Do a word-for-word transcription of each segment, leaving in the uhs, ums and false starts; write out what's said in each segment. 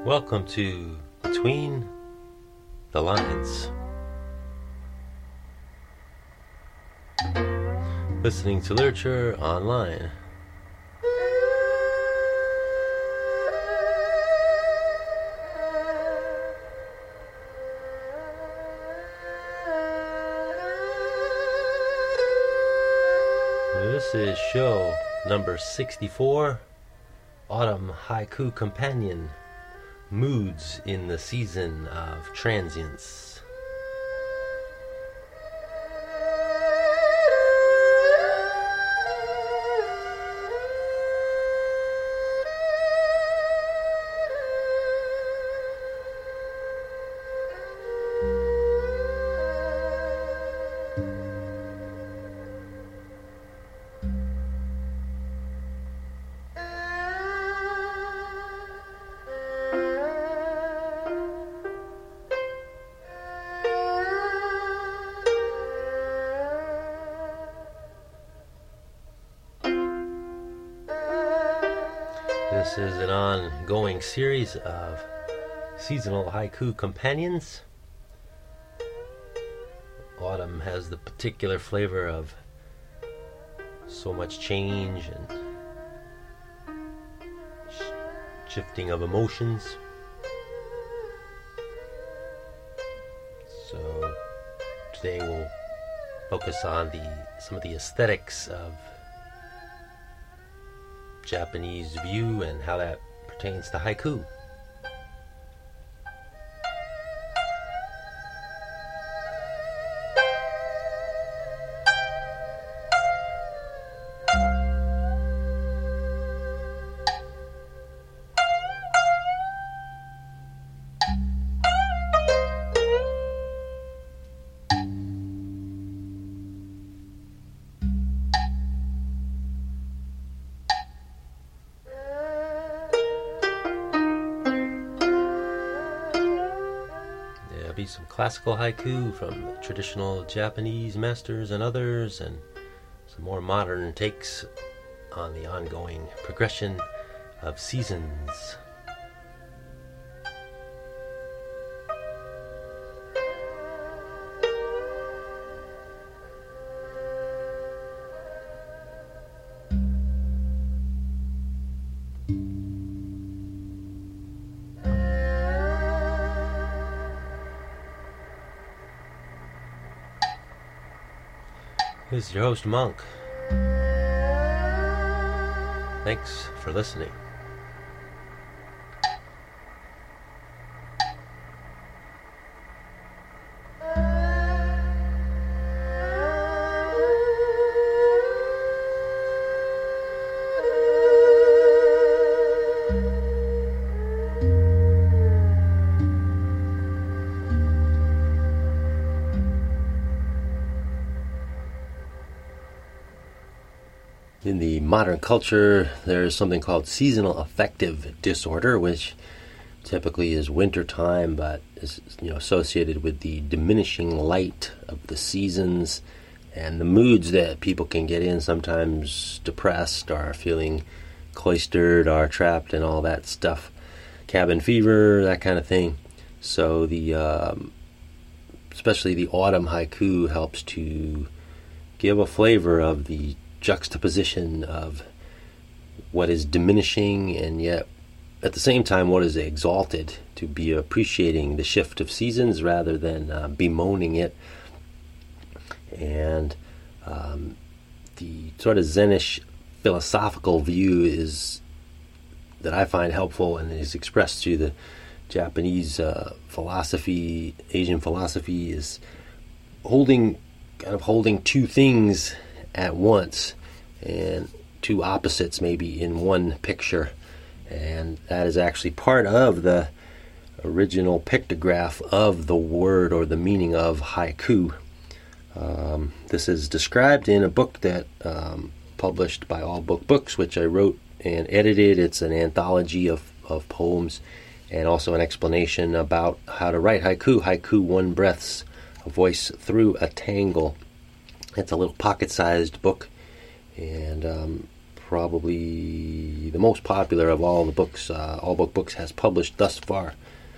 Welcome to Between the Lines. Listening to literature online. This is show number sixty-four, Autumn Haiku Companion, Moods in the Season of Transience. This is an ongoing series of seasonal haiku companions. Autumn has the particular flavor of so much change and sh- shifting of emotions. So today we'll focus on the some of the aesthetics of Japanese view and how that pertains to haiku. Be some classical haiku from the traditional Japanese masters and others, and some more modern takes on the ongoing progression of seasons. This is your host, Monk. Thanks for listening. In the modern culture, there is something called seasonal affective disorder, which typically is wintertime, but is you know associated with the diminishing light of the seasons and the moods that people can get in, sometimes depressed or feeling cloistered or trapped and all that stuff, cabin fever, that kind of thing. So the um, especially the autumn haiku helps to give a flavor of the juxtaposition of what is diminishing and yet at the same time what is exalted, to be appreciating the shift of seasons rather than uh, bemoaning it. And um, the sort of Zenish philosophical view is that I find helpful and is expressed through the Japanese uh, philosophy, Asian philosophy, is holding kind of holding two things at once, and two opposites maybe in one picture, and that is actually part of the original pictograph of the word or the meaning of haiku. Um, this is described in a book that um, published by All Book Books, which I wrote and edited. It's an anthology of, of poems and also an explanation about how to write haiku. Haiku, one breath's a voice through a tangle. It's a little pocket-sized book, and um, probably the most popular of all the books uh, All Book Books has published thus far.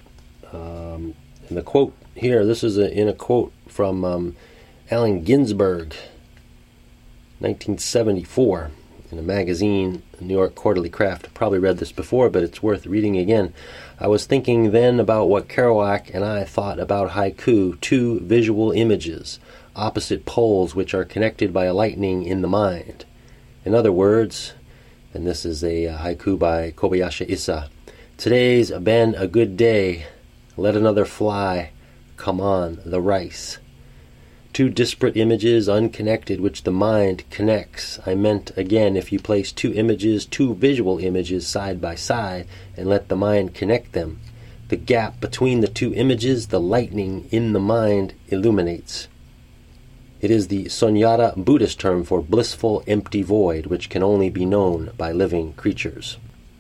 Um, and the quote here, this is a, in a quote from um, Allen Ginsberg, nineteen seventy-four, in a magazine, New York Quarterly Craft. Probably read this before, but it's worth reading again. I was thinking then about what Kerouac and I thought about haiku, two visual images, opposite poles which are connected by a lightning in the mind. In other words, and this is a haiku by Kobayashi Issa, today's been a good day, let another fly, come on, the rice. Two disparate images, unconnected, which the mind connects. I meant, again, if you place two images, two visual images side by side, and let the mind connect them, the gap between the two images, the lightning in the mind illuminates. It is the Sunyata Buddhist term for blissful empty void, which can only be known by living creatures.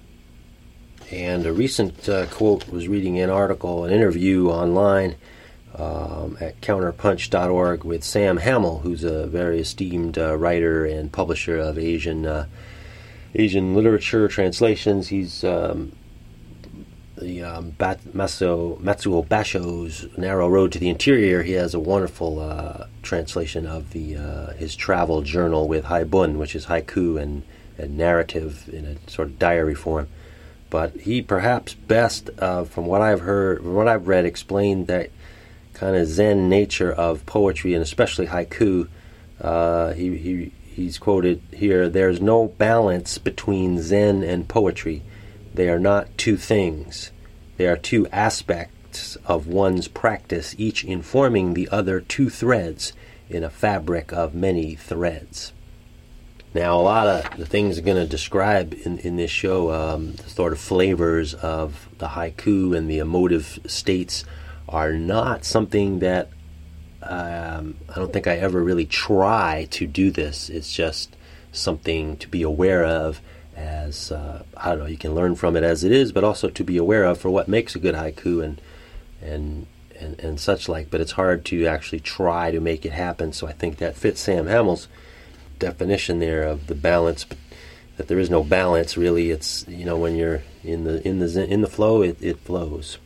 And a recent uh, quote, was reading an article, an interview online um, at counterpunch dot org with Sam Hamill, who's a very esteemed uh, writer and publisher of Asian uh, Asian literature translations. He's um, the um, Bat- Maso, Matsuo Basho's Narrow Road to the Interior. He has a wonderful uh, translation of the uh, his travel journal with haibun, which is haiku and, and narrative in a sort of diary form. But he perhaps best, uh, from what I've heard, from what I've read, explained that kind of Zen nature of poetry, and especially haiku. Uh, he, he he's quoted here, "There's no balance between Zen and poetry. They are not two things. They are two aspects of one's practice, each informing the other two threads in a fabric of many threads." Now, a lot of the things I'm going to describe in, in this show, um, the sort of flavors of the haiku and the emotive states, are not something that um, I don't think I ever really try to do this. It's just something to be aware of as, uh, I don't know, you can learn from it as it is, but also to be aware of for what makes a good haiku and and and, and such like. But it's hard to actually try to make it happen, so I think that fits Sam Hamill's definition there of the balance, that there is no balance really. It's, you know, when you're in the in the in the flow, it, it flows.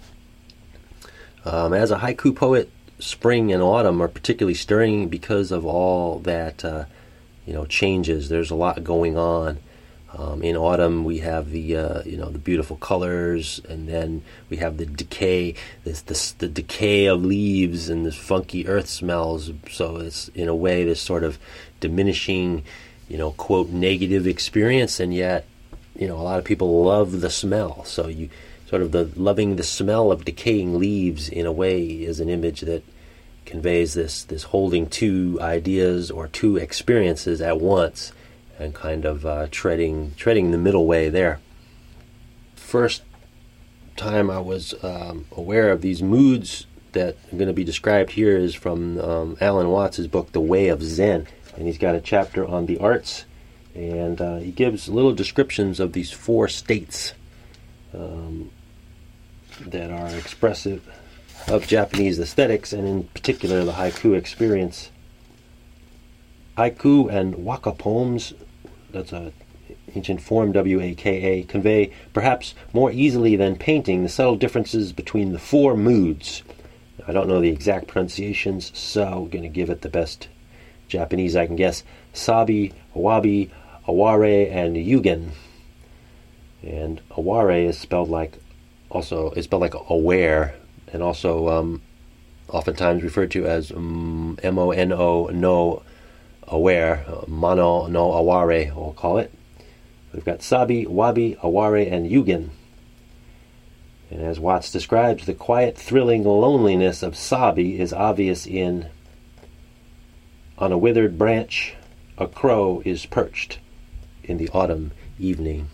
Um, as a haiku poet, spring and autumn are particularly stirring because of all that uh, you know changes. There's a lot going on. Um, in autumn, we have the uh, you know the beautiful colors, and then we have the decay, this, this the decay of leaves and this funky earth smells. So it's in a way this sort of diminishing, you know, quote negative experience, and yet, you know, a lot of people love the smell. So you sort of the loving the smell of decaying leaves in a way is an image that conveys this this holding two ideas or two experiences at once, and kind of uh, treading treading the middle way there. First time I was um, aware of these moods that are going to be described here is from um, Alan Watts' book, The Way of Zen. And he's got a chapter on the arts, and uh, he gives little descriptions of these four states um, that are expressive of Japanese aesthetics, and in particular the haiku experience. Haiku and waka poems, that's a ancient form, W A K A, convey perhaps more easily than painting the subtle differences between the four moods. I don't know the exact pronunciations, so I'm going to give it the best Japanese I can guess. Sabi, Awabi, Aware, and Yugen. And Aware is spelled like, also is spelled like aware, and also um, oftentimes referred to as um, M O N O no aware, Mono no Aware, we'll call it. We've got Sabi, Wabi, Aware, and Yugen. And as Watts describes, the quiet, thrilling loneliness of Sabi is obvious in "On a withered branch, a crow is perched in the autumn evening."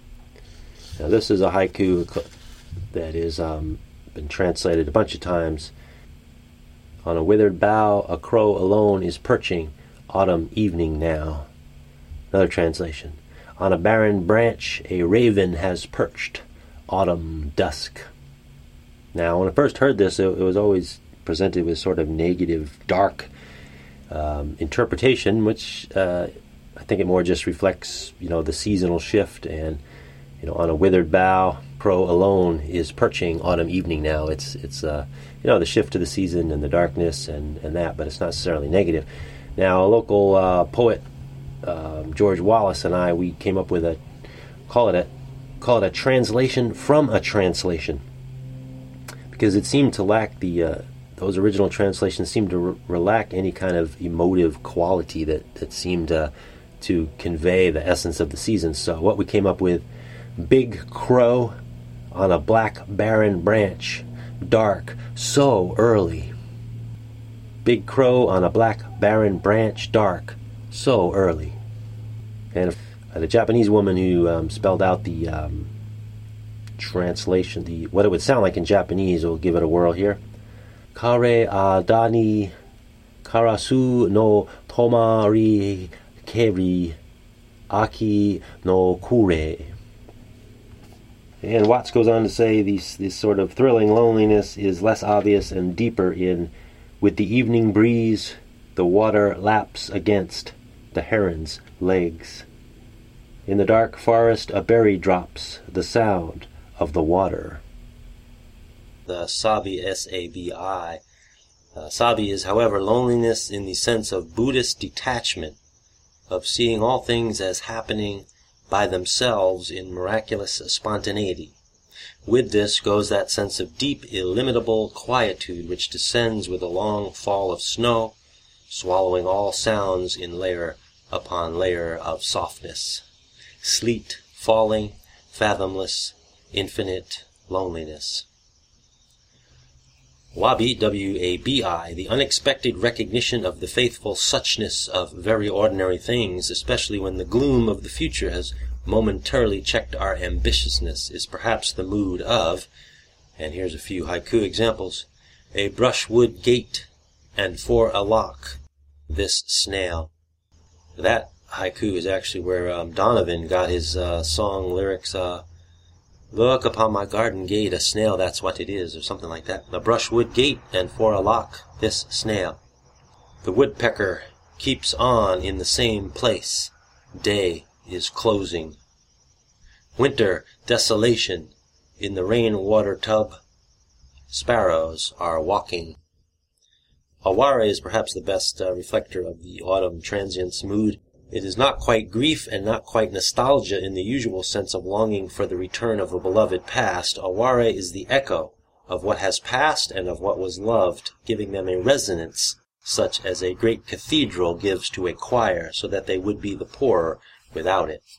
Now this is a haiku that has um, been translated a bunch of times. "On a withered bough, a crow alone is perching, autumn evening now." Another translation: "On a barren branch, a raven has perched, autumn dusk." Now, when I first heard this, it, it was always presented with sort of negative, dark um, interpretation, which uh, I think it more just reflects, you know, the seasonal shift. And, you know, on a withered bough, crow alone is perching autumn evening now. It's, it's uh, you know, the shift to the season and the darkness and, and that, but it's not necessarily negative. Now, a local uh, poet, uh, George Wallace, and I, we came up with a, call it a, call it a translation from a translation, because it seemed to lack the, uh, those original translations seemed to re- lack any kind of emotive quality that, that seemed uh, to convey the essence of the season. So what we came up with: big crow on a black barren branch, dark so early. Big crow on a black barren branch, dark so early. And uh, the Japanese woman who um, spelled out the um, translation, the what it would sound like in Japanese, we'll give it a whirl here. Kare adani karasu no tomari keri aki no kure. And Watts goes on to say these, this sort of thrilling loneliness is less obvious and deeper in with the evening breeze, the water laps against the heron's legs. In the dark forest a berry drops, the sound of the water. The sabi, S A B I. Uh, sabi is, however, loneliness in the sense of Buddhist detachment, of seeing all things as happening by themselves in miraculous spontaneity. With this goes that sense of deep, illimitable quietude which descends with a long fall of snow, swallowing all sounds in layer upon layer of softness. Sleet falling, fathomless, infinite loneliness. Wabi, W A B I, the unexpected recognition of the faithful suchness of very ordinary things, especially when the gloom of the future has momentarily checked our ambitiousness, is perhaps the mood of, and here's a few haiku examples: a brushwood gate, and for a lock, this snail. That haiku is actually where um, Donovan got his uh, song lyrics, uh, look upon my garden gate, a snail, that's what it is, or something like that. A brushwood gate, and for a lock, this snail. The woodpecker keeps on in the same place. Day is closing. Winter, desolation, in the rain-water tub. Sparrows are walking. Aware is perhaps the best uh, reflector of the autumn transient's mood. It is not quite grief and not quite nostalgia in the usual sense of longing for the return of a beloved past. Aware is the echo of what has passed and of what was loved, giving them a resonance such as a great cathedral gives to a choir, so that they would be the poorer without it.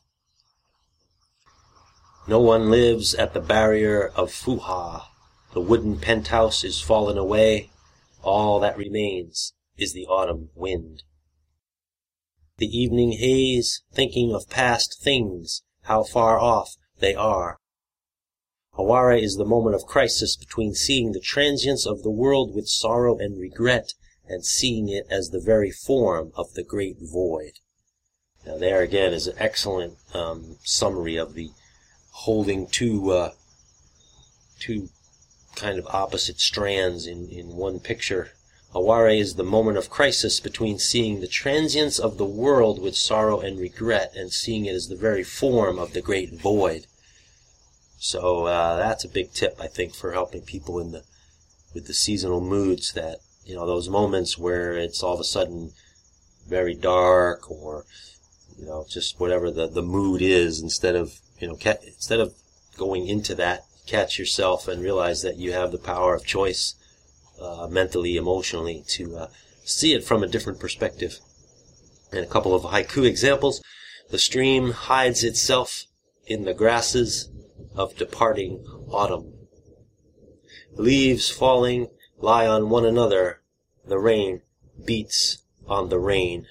No one lives at the barrier of Fuha. The wooden penthouse is fallen away. All that remains is the autumn wind. The evening haze, thinking of past things, how far off they are. Aware is the moment of crisis between seeing the transience of the world with sorrow and regret, and seeing it as the very form of the great void. Now there again is an excellent um, summary of the holding two uh, two kind of opposite strands in, in one picture. Aware is the moment of crisis between seeing the transience of the world with sorrow and regret, and seeing it as the very form of the great void. So uh, that's a big tip, I think, for helping people in the with the seasonal moods. That, you know, those moments where it's all of a sudden very dark, or, you know, just whatever the, the mood is, instead of, you know, ca- instead of going into that, catch yourself and realize that you have the power of choice, uh, mentally, emotionally, to uh, see it from a different perspective. And a couple of haiku examples. The stream hides itself in the grasses of departing autumn. Leaves falling lie on one another. The rain beats on the rain.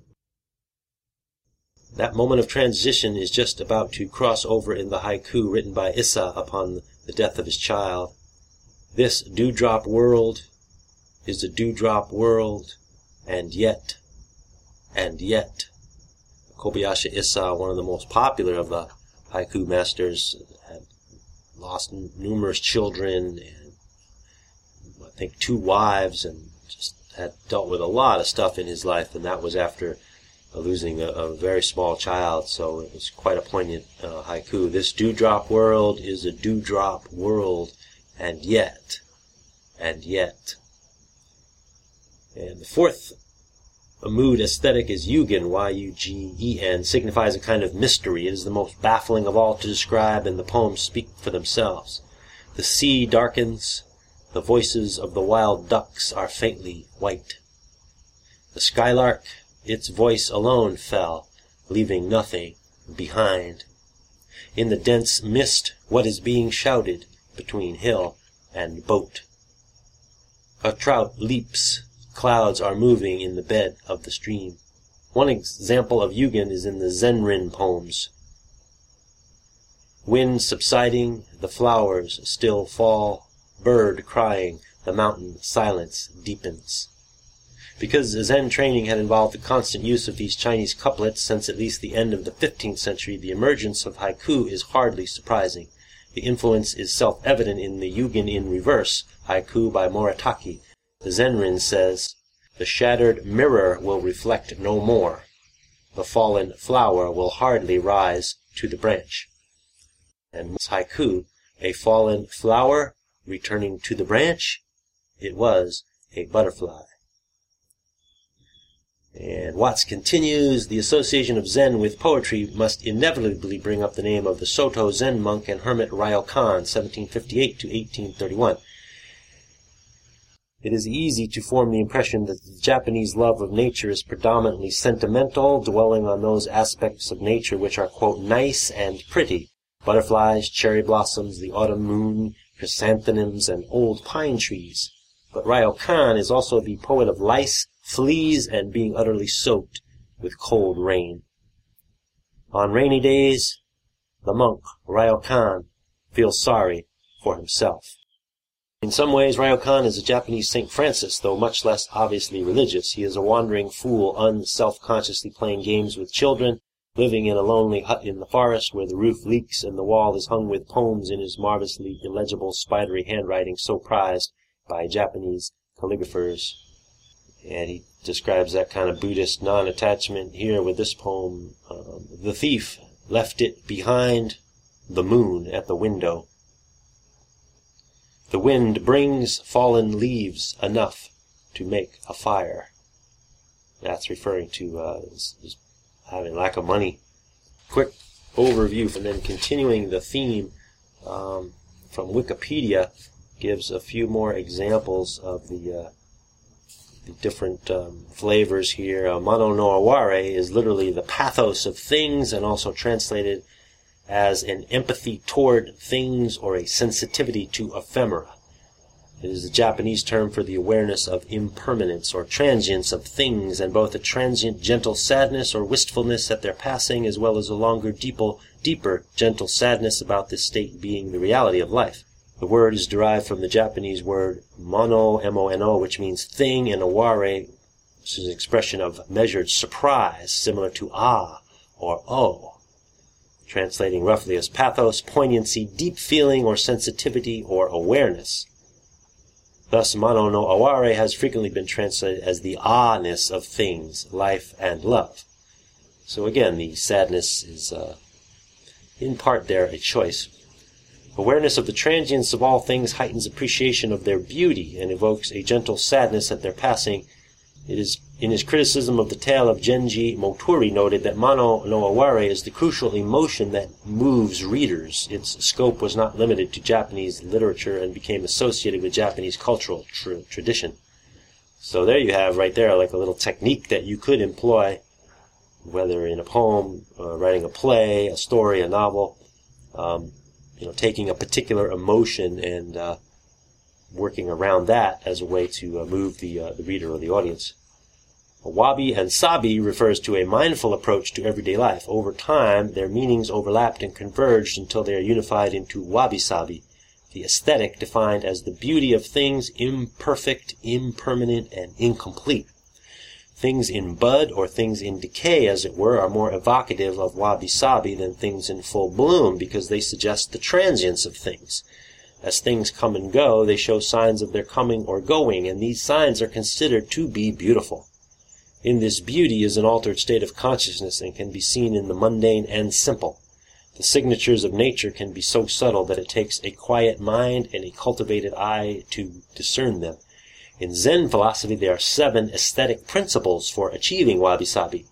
That moment of transition is just about to cross over in the haiku written by Issa upon the death of his child. This dewdrop world is a dewdrop world, and yet, and yet. Kobayashi Issa, one of the most popular of the haiku masters, had lost n- numerous children, and I think two wives, and just had dealt with a lot of stuff in his life, and that was after losing a, a very small child, so it was quite a poignant uh, haiku. This dewdrop world is a dewdrop world, and yet, and yet. And the fourth mood aesthetic is Yugen, Y U G E N, signifies a kind of mystery. It is the most baffling of all to describe, and the poems speak for themselves. The sea darkens, the voices of the wild ducks are faintly white. The skylark, its voice alone fell, leaving nothing behind. In the dense mist, what is being shouted between hill and boat? A trout leaps, clouds are moving in the bed of the stream. One example of Yugen is in the Zenrin poems. Wind subsiding, the flowers still fall, bird crying, the mountain silence deepens. Because Zen training had involved the constant use of these Chinese couplets since at least the end of the fifteenth century, the emergence of haiku is hardly surprising. The influence is self-evident in the Yugen in reverse, haiku by Moritaki. The Zenrin says, "The shattered mirror will reflect no more. The fallen flower will hardly rise to the branch." And haiku, a fallen flower returning to the branch, it was a butterfly. And Watts continues, the association of Zen with poetry must inevitably bring up the name of the Soto Zen monk and hermit Ryokan, seventeen fifty-eight to eighteen thirty-one. It is easy to form the impression that the Japanese love of nature is predominantly sentimental, dwelling on those aspects of nature which are, quote, nice and pretty. Butterflies, cherry blossoms, the autumn moon, chrysanthemums, and old pine trees. But Ryokan is also the poet of lice, fleas, and being utterly soaked with cold rain. On rainy days, the monk, Ryokan, feels sorry for himself. In some ways, Ryokan is a Japanese Saint Francis, though much less obviously religious. He is a wandering fool, unself-consciously playing games with children, living in a lonely hut in the forest where the roof leaks and the wall is hung with poems in his marvelously illegible, spidery handwriting so prized by Japanese calligraphers. And he describes that kind of Buddhist non-attachment here with this poem. Um, the thief left it behind the moon at the window. The wind brings fallen leaves enough to make a fire. That's referring to uh, his, his having lack of money. Quick overview, and then continuing the theme um, from Wikipedia gives a few more examples of the uh, the different um, flavors here. Uh, Mono no aware is literally the pathos of things, and also translated as an empathy toward things or a sensitivity to ephemera. It is a Japanese term for the awareness of impermanence or transience of things, and both a transient gentle sadness or wistfulness at their passing, as well as a longer, deeper, deeper gentle sadness about this state being the reality of life. The word is derived from the Japanese word mono, M O N O, which means thing, and aware, which is an expression of measured surprise, similar to ah or oh, translating roughly as pathos, poignancy, deep feeling or sensitivity or awareness. Thus, mono no aware has frequently been translated as the ah-ness of things, life, and love. So again, the sadness is, uh, in part there, a choice. Awareness of the transience of all things heightens appreciation of their beauty and evokes a gentle sadness at their passing. It is in his criticism of the tale of Genji, Moturi noted that mono no aware is the crucial emotion that moves readers. Its scope was not limited to Japanese literature and became associated with Japanese cultural tr- tradition. So there you have right there like a little technique that you could employ, whether in a poem, uh, writing a play, a story, a novel, um, you know, taking a particular emotion and uh, working around that as a way to uh, move the uh, the reader or the audience. Wabi and sabi refers to a mindful approach to everyday life. Over time, their meanings overlapped and converged until they are unified into wabi-sabi, the aesthetic defined as the beauty of things imperfect, impermanent, and incomplete. Things in bud, or things in decay, as it were, are more evocative of wabi-sabi than things in full bloom because they suggest the transience of things. As things come and go, they show signs of their coming or going, and these signs are considered to be beautiful. In this beauty is an altered state of consciousness and can be seen in the mundane and simple. The signatures of nature can be so subtle that it takes a quiet mind and a cultivated eye to discern them. In Zen philosophy, there are seven aesthetic principles for achieving wabi-sabi.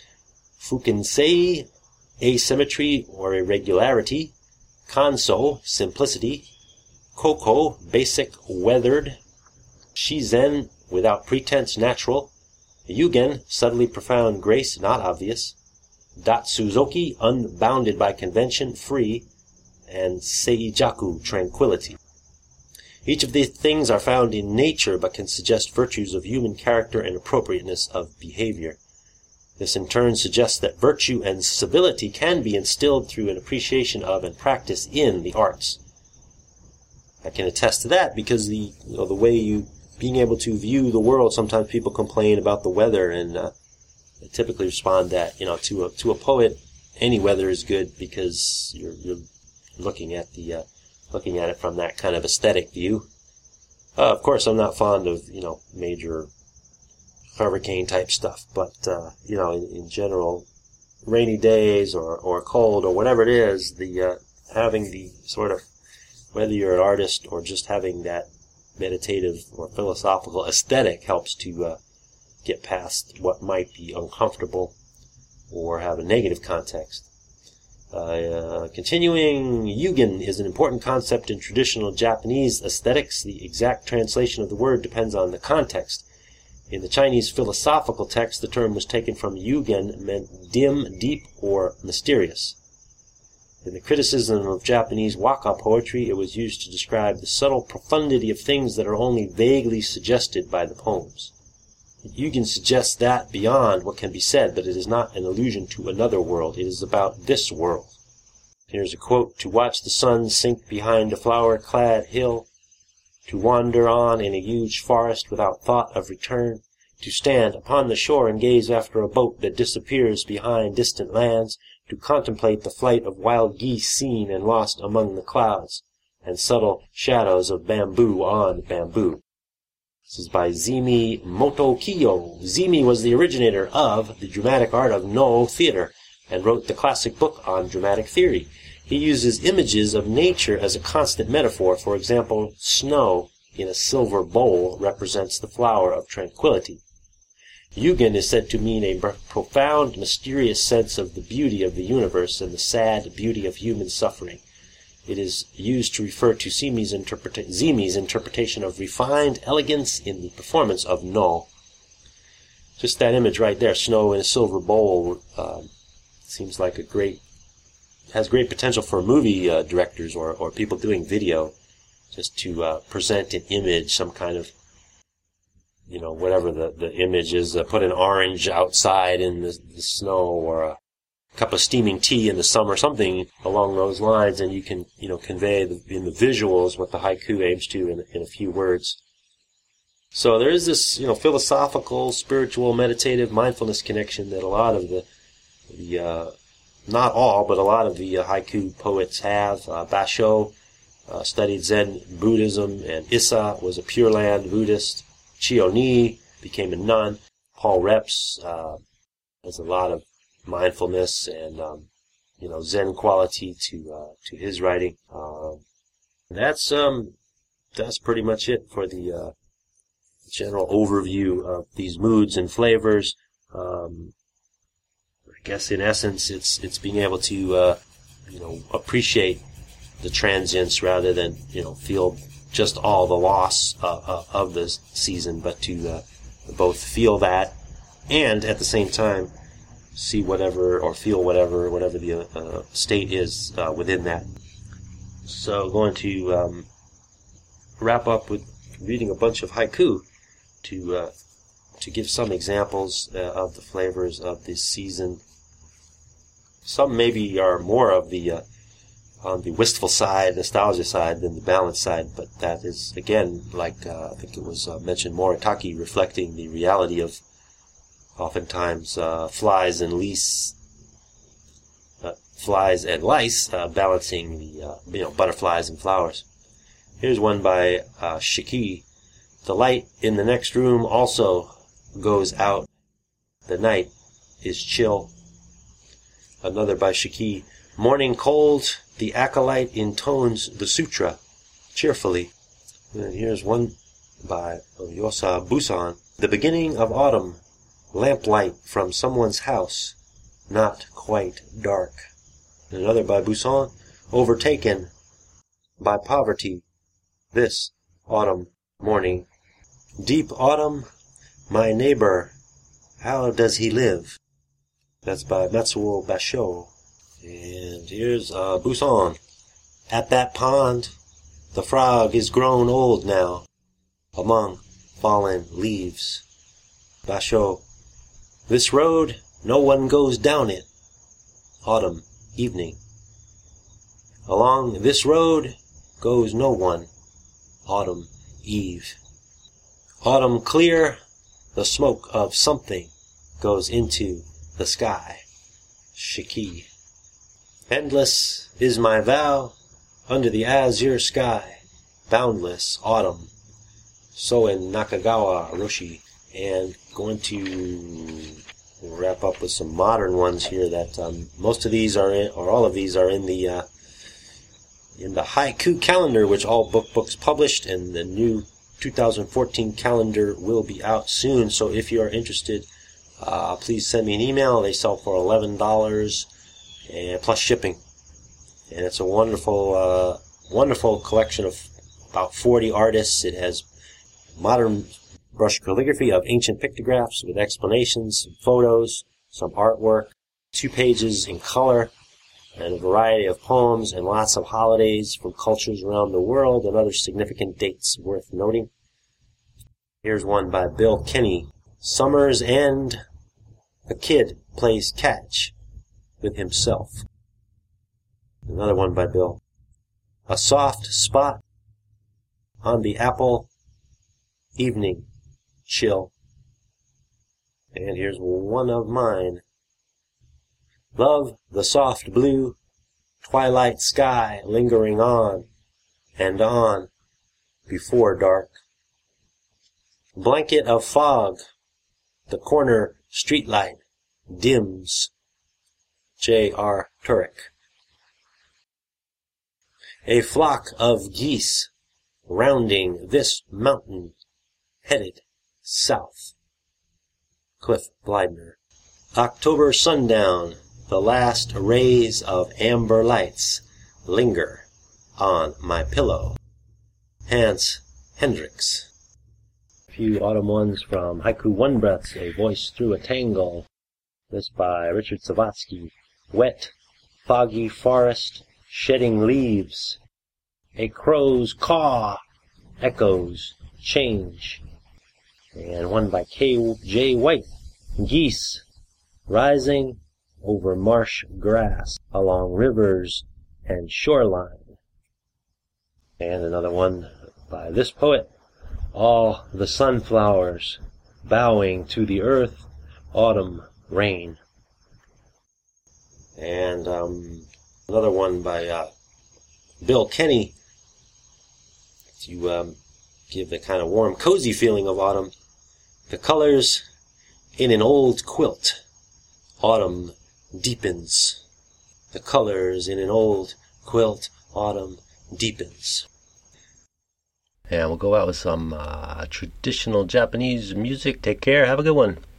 Fukinsei, asymmetry or irregularity. Kanso, simplicity. Koko, basic, weathered. Shizen, without pretense, natural. Yugen, subtly profound grace, not obvious. Datsuzoki, unbounded by convention, free. And Seijaku, tranquility. Each of these things are found in nature but can suggest virtues of human character and appropriateness of behavior. This in turn suggests that virtue and civility can be instilled through an appreciation of and practice in the arts. I can attest to that because the you know, the way you being able to view the world, sometimes people complain about the weather, and uh, I typically respond that you know to a to a poet, any weather is good because you're you're looking at the uh, looking at it from that kind of aesthetic view. Uh, of course, I'm not fond of you know major hurricane type stuff, but uh, you know in, in general, rainy days or or cold or whatever it is, the uh, having the sort of, whether you're an artist or just having that meditative or philosophical aesthetic helps to uh, get past what might be uncomfortable or have a negative context. Uh, uh, continuing, Yugen is an important concept in traditional Japanese aesthetics. The exact translation of the word depends on the context. In the Chinese philosophical text, the term was taken from Yugen, meant dim, deep, or mysterious. In the criticism of Japanese waka poetry, it was used to describe the subtle profundity of things that are only vaguely suggested by the poems. Yugen suggests that beyond what can be said, but it is not an allusion to another world. It is about this world. Here's a quote: "To watch the sun sink behind a flower-clad hill, to wander on in a huge forest without thought of return, to stand upon the shore and gaze after a boat that disappears behind distant lands, to contemplate the flight of wild geese seen and lost among the clouds, and subtle shadows of bamboo on bamboo." This is by Zimi Motokiyo. Zimi was the originator of the dramatic art of No theater and wrote the classic book on dramatic theory. He uses images of nature as a constant metaphor. For example, snow in a silver bowl represents the flower of tranquility. Yugen is said to mean a profound, mysterious sense of the beauty of the universe and the sad beauty of human suffering. It is used to refer to Zimi's, interpreta- Zimi's interpretation of refined elegance in the performance of No. Just that image right there, snow in a silver bowl, uh, seems like a great, has great potential for movie uh, directors or, or people doing video, just to uh, present an image, some kind of, you know, whatever the, the image is, uh, put an orange outside in the, the snow, or a cup of steaming tea in the summer, something along those lines, and you can, you know, convey the, in the visuals what the haiku aims to in, in a few words. So there is this, you know, philosophical, spiritual, meditative, mindfulness connection that a lot of the, the uh, not all, but a lot of the uh, haiku poets have. Uh, Basho uh, studied Zen Buddhism, and Issa was a Pure Land Buddhist. Chioni became a nun. Paul Reps uh, has a lot of mindfulness and um, you know Zen quality to uh, to his writing. Um, that's um that's pretty much it for the uh, general overview of these moods and flavors. Um, I guess in essence, it's it's being able to uh, you know appreciate the transience rather than you know feel just all the loss uh, uh, of the season, but to uh, both feel that and at the same time see whatever or feel whatever whatever the uh, state is uh, within that. So going to um, wrap up with reading a bunch of haiku to uh, to give some examples uh, of the flavors of this season. Some maybe are more of the uh, on the wistful side, nostalgia side, than the balanced side, but that is, again, like uh, I think it was uh, mentioned, Moritaki, reflecting the reality of oftentimes uh, flies and lice, uh, flies and lice uh, balancing the uh, you know butterflies and flowers. Here's one by uh, Shiki. The light in the next room also goes out the night is chill. Another by Shiki. Morning cold, the acolyte intones the sutra cheerfully. And here's one by Yosa Busan. The beginning of autumn, lamplight from someone's house, not quite dark. And another by Busan. Overtaken by poverty, this autumn morning. Deep autumn, my neighbor, how does he live? That's by Matsuo Basho. And here's uh, Busan. At that pond, the frog is grown old now, among fallen leaves. Basho. This road, no one goes down it. Autumn, evening. Along this road goes no one. Autumn, eve. Autumn clear, the smoke of something goes into the sky. Shiki. Endless is my vow under the azure sky. Boundless autumn. So in Nakagawa Roshi. And going to wrap up with some modern ones here that um, most of these are in, or all of these are in the uh, in the Haiku calendar, which all book books published, and the new two thousand fourteen calendar will be out soon. So if you are interested, uh, please send me an email. They sell for eleven dollars and plus shipping, and it's a wonderful, uh, wonderful collection of about forty artists. It has modern brush calligraphy of ancient pictographs with explanations, some photos, some artwork, two pages in color, and a variety of poems and lots of holidays from cultures around the world and other significant dates worth noting. Here's one by Bill Kenny. Summer's End. A kid plays catch with himself. Another one by Bill. A soft spot on the apple. Evening. Chill. And here's one of mine. Love the soft blue, twilight sky lingering on and on before dark. Blanket of fog, the corner streetlight dims. J R Turek. A flock of geese rounding this mountain headed south. Cliff Blidner. October sundown, the last rays of amber lights linger on my pillow. Hans Hendricks. A few autumn ones from Haiku One Breaths, A Voice Through a Tangle. This by Richard Savatsky. Wet, foggy forest, shedding leaves. A crow's caw echoes change. And one by K J White. Geese rising over marsh grass along rivers and shoreline. And another one by this poet. All the sunflowers bowing to the earth, autumn rain. And um, another one by uh, Bill Kenny to um, give the kind of warm, cozy feeling of autumn. The colors in an old quilt. Autumn deepens. The colors in an old quilt. Autumn deepens. And we'll go out with some uh, traditional Japanese music. Take care. Have a good one.